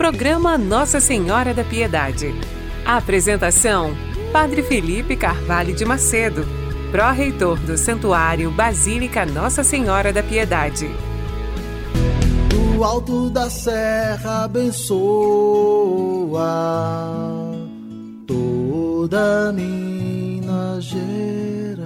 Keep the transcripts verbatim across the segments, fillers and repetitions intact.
Programa Nossa Senhora da Piedade. A apresentação: Padre Felipe Carvalho de Macedo, pró-reitor do Santuário Basílica Nossa Senhora da Piedade. Do alto da serra abençoa toda Minas Gerais.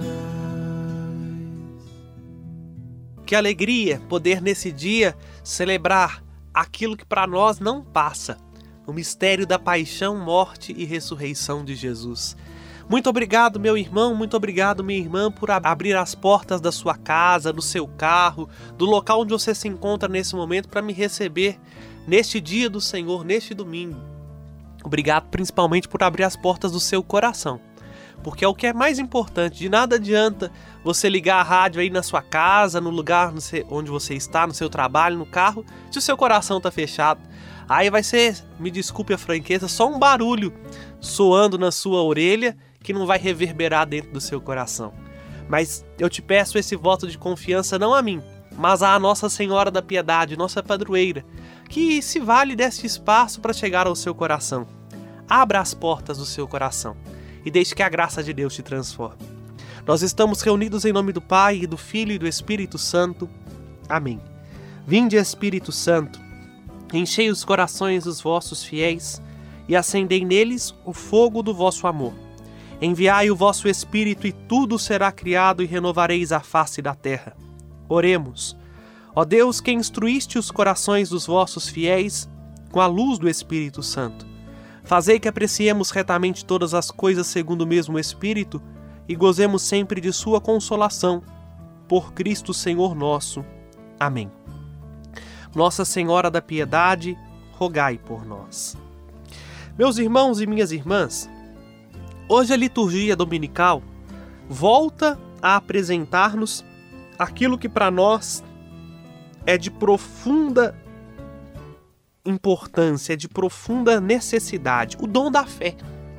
Que alegria poder nesse dia celebrar aquilo que para nós não passa, o mistério da paixão, morte e ressurreição de Jesus. Muito obrigado, meu irmão, muito obrigado, minha irmã, por abrir as portas da sua casa, do seu carro, do local onde você se encontra nesse momento para me receber neste dia do Senhor, neste domingo. Obrigado principalmente por abrir as portas do seu coração, porque é o que é mais importante. De nada adianta você ligar a rádio aí na sua casa, no lugar onde você está, no seu trabalho, no carro, se o seu coração está fechado. Aí vai ser, me desculpe a franqueza, só um barulho soando na sua orelha que não vai reverberar dentro do seu coração. Mas eu te peço esse voto de confiança não a mim, mas à Nossa Senhora da Piedade, nossa padroeira, que se vale deste espaço para chegar ao seu coração. Abra as portas do seu coração e deixe que a graça de Deus te transforme. Nós estamos reunidos em nome do Pai, e do Filho e do Espírito Santo. Amém. Vinde, Espírito Santo, enchei os corações dos vossos fiéis e acendei neles o fogo do vosso amor. Enviai o vosso Espírito e tudo será criado e renovareis a face da terra. Oremos. Ó Deus, que instruíste os corações dos vossos fiéis com a luz do Espírito Santo, fazei que apreciemos retamente todas as coisas segundo o mesmo Espírito e gozemos sempre de sua consolação. Por Cristo Senhor nosso. Amém. Nossa Senhora da Piedade, rogai por nós. Meus irmãos e minhas irmãs, hoje a liturgia dominical volta a apresentar-nos aquilo que para nós é de profunda importância, de profunda necessidade, o dom da fé.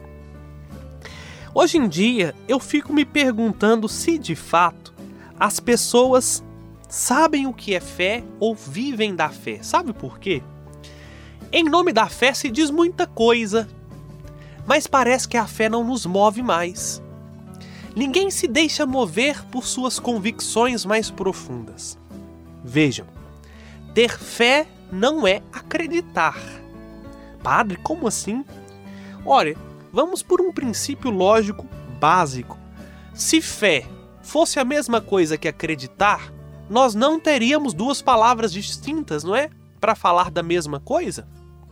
Hoje em dia, eu fico me perguntando se, de fato, as pessoas sabem o que é fé ou vivem da fé. Sabe por quê? Em nome da fé se diz muita coisa, mas parece que a fé não nos move mais. Ninguém se deixa mover por suas convicções mais profundas. Vejam, ter fé não é acreditar. Padre, como assim? Olha, vamos por um princípio lógico básico. Se fé fosse a mesma coisa que acreditar, nós não teríamos duas palavras distintas, não é? Para falar da mesma coisa.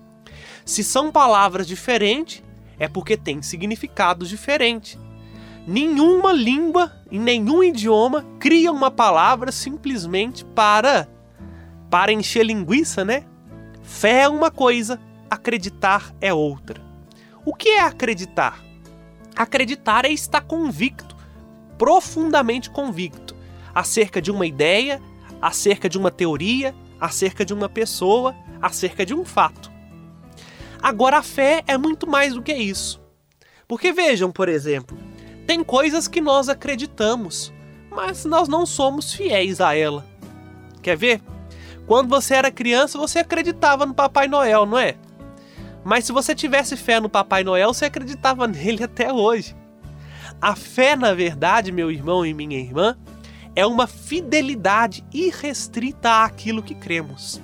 Se são palavras diferentes, é porque têm significados diferentes. Nenhuma língua e nenhum idioma cria uma palavra simplesmente para, para encher linguiça, né? Fé é uma coisa, acreditar é outra. O que é acreditar? Acreditar é estar convicto, profundamente convicto, acerca de uma ideia, acerca de uma teoria, acerca de uma pessoa, acerca de um fato. Agora, a fé é muito mais do que isso. Porque vejam, por exemplo, tem coisas que nós acreditamos, mas nós não somos fiéis a ela. Quer ver? Quando você era criança, você acreditava no Papai Noel, não é? Mas se você tivesse fé no Papai Noel, você acreditava nele até hoje. A fé, na verdade, meu irmão e minha irmã, é uma fidelidade irrestrita àquilo que cremos.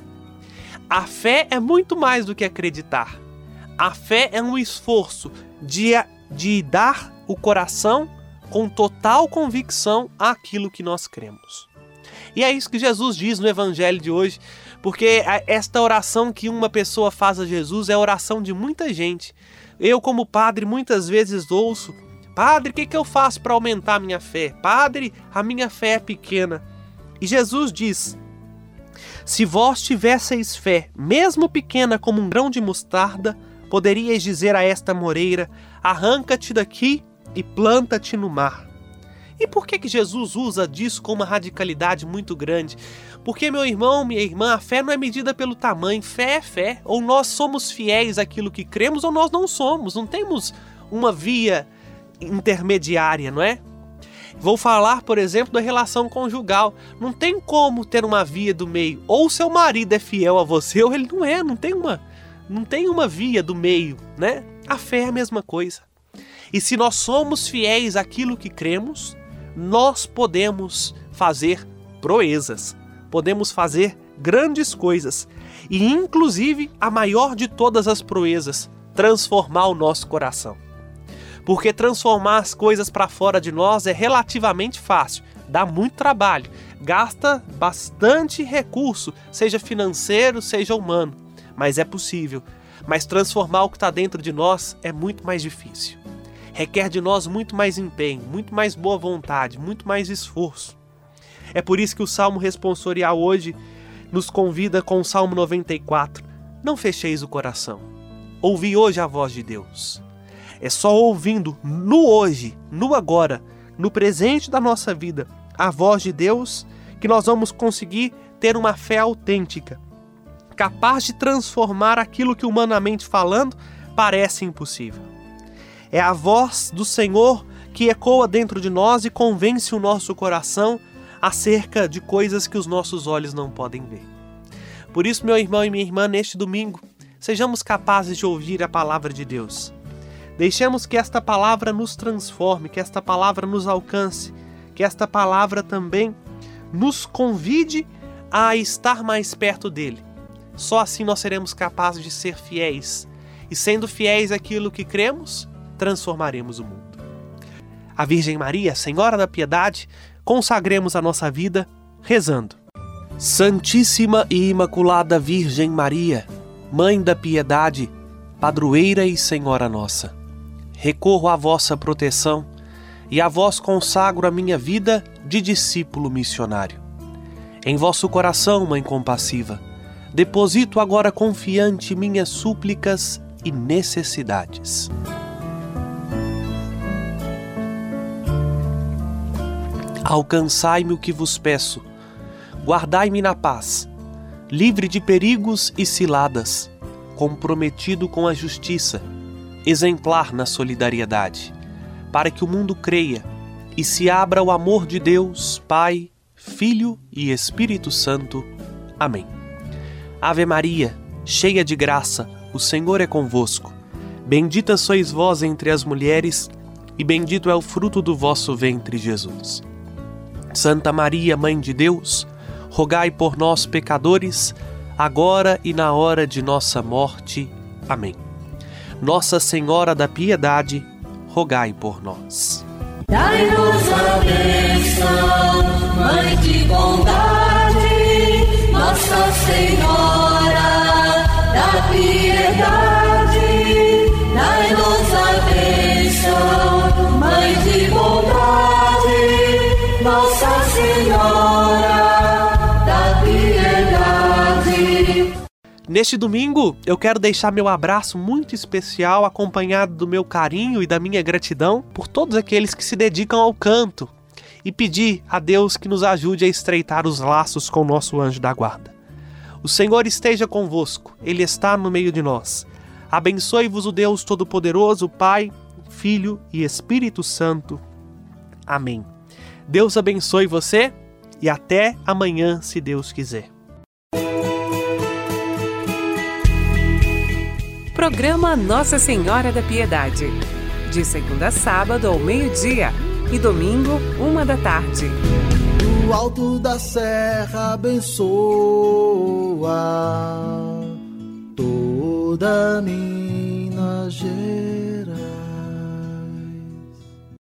A fé é muito mais do que acreditar. A fé é um esforço de, de dar o coração com total convicção àquilo que nós cremos. E é isso que Jesus diz no Evangelho de hoje, porque esta oração que uma pessoa faz a Jesus é a oração de muita gente. Eu, como padre, muitas vezes ouço: Padre, o que, que eu faço para aumentar a minha fé? Padre, a minha fé é pequena. E Jesus diz: se vós tivesseis fé, mesmo pequena como um grão de mostarda, poderíeis dizer a esta moreira: arranca-te daqui e planta-te no mar. E por que que Jesus usa disso com uma radicalidade muito grande? Porque, meu irmão, minha irmã, a fé não é medida pelo tamanho. Fé é fé. Ou nós somos fiéis àquilo que cremos, ou nós não somos. Não temos uma via intermediária, não é? Vou falar, por exemplo, da relação conjugal. Não tem como ter uma via do meio. Ou seu marido é fiel a você, ou ele não é. Não tem uma, não tem uma via do meio, né? A fé é a mesma coisa. E se nós somos fiéis àquilo que cremos, nós podemos fazer proezas, podemos fazer grandes coisas e, inclusive, a maior de todas as proezas, transformar o nosso coração. Porque transformar as coisas para fora de nós é relativamente fácil, dá muito trabalho, gasta bastante recurso, seja financeiro, seja humano, mas é possível. Mas transformar o que está dentro de nós é muito mais difícil. Requer de nós muito mais empenho, muito mais boa vontade, muito mais esforço. É por isso que o Salmo responsorial hoje nos convida com o Salmo noventa e quatro. Não fecheis o coração. Ouvi hoje a voz de Deus. É só ouvindo no hoje, no agora, no presente da nossa vida, a voz de Deus, que nós vamos conseguir ter uma fé autêntica, capaz de transformar aquilo que, humanamente falando, parece impossível. É a voz do Senhor que ecoa dentro de nós e convence o nosso coração acerca de coisas que os nossos olhos não podem ver. Por isso, meu irmão e minha irmã, neste domingo, sejamos capazes de ouvir a palavra de Deus. Deixemos que esta palavra nos transforme, que esta palavra nos alcance, que esta palavra também nos convide a estar mais perto dele. Só assim nós seremos capazes de ser fiéis. E sendo fiéis àquilo que cremos, transformaremos o mundo. A Virgem Maria, Senhora da Piedade, consagremos a nossa vida rezando. Santíssima e Imaculada Virgem Maria, Mãe da Piedade, Padroeira e Senhora nossa, recorro à vossa proteção e a vós consagro a minha vida de discípulo missionário. Em vosso coração, Mãe compassiva, deposito agora confiante minhas súplicas e necessidades. Alcançai-me o que vos peço, guardai-me na paz, livre de perigos e ciladas, comprometido com a justiça, exemplar na solidariedade, para que o mundo creia e se abra ao amor de Deus, Pai, Filho e Espírito Santo. Amém. Ave Maria, cheia de graça, o Senhor é convosco. Bendita sois vós entre as mulheres, e bendito é o fruto do vosso ventre, Jesus. Santa Maria, Mãe de Deus, rogai por nós, pecadores, agora e na hora de nossa morte. Amém. Nossa Senhora da Piedade, rogai por nós. Dai-nos a bênção, Mãe de bondade, Nossa Senhora da Piedade. Dai-nos a bênção, Mãe de bondade, Nossa Senhora da Piedade. Neste domingo, eu quero deixar meu abraço muito especial, acompanhado do meu carinho e da minha gratidão por todos aqueles que se dedicam ao canto, e pedir a Deus que nos ajude a estreitar os laços com o nosso anjo da guarda. O Senhor esteja convosco, Ele está no meio de nós. Abençoe-vos o Deus Todo-Poderoso, Pai, Filho e Espírito Santo. Amém. Deus abençoe você e até amanhã, se Deus quiser. Programa Nossa Senhora da Piedade. De segunda a sábado ao meio-dia e domingo, uma da tarde. Do alto da serra abençoa toda Minas Gerais.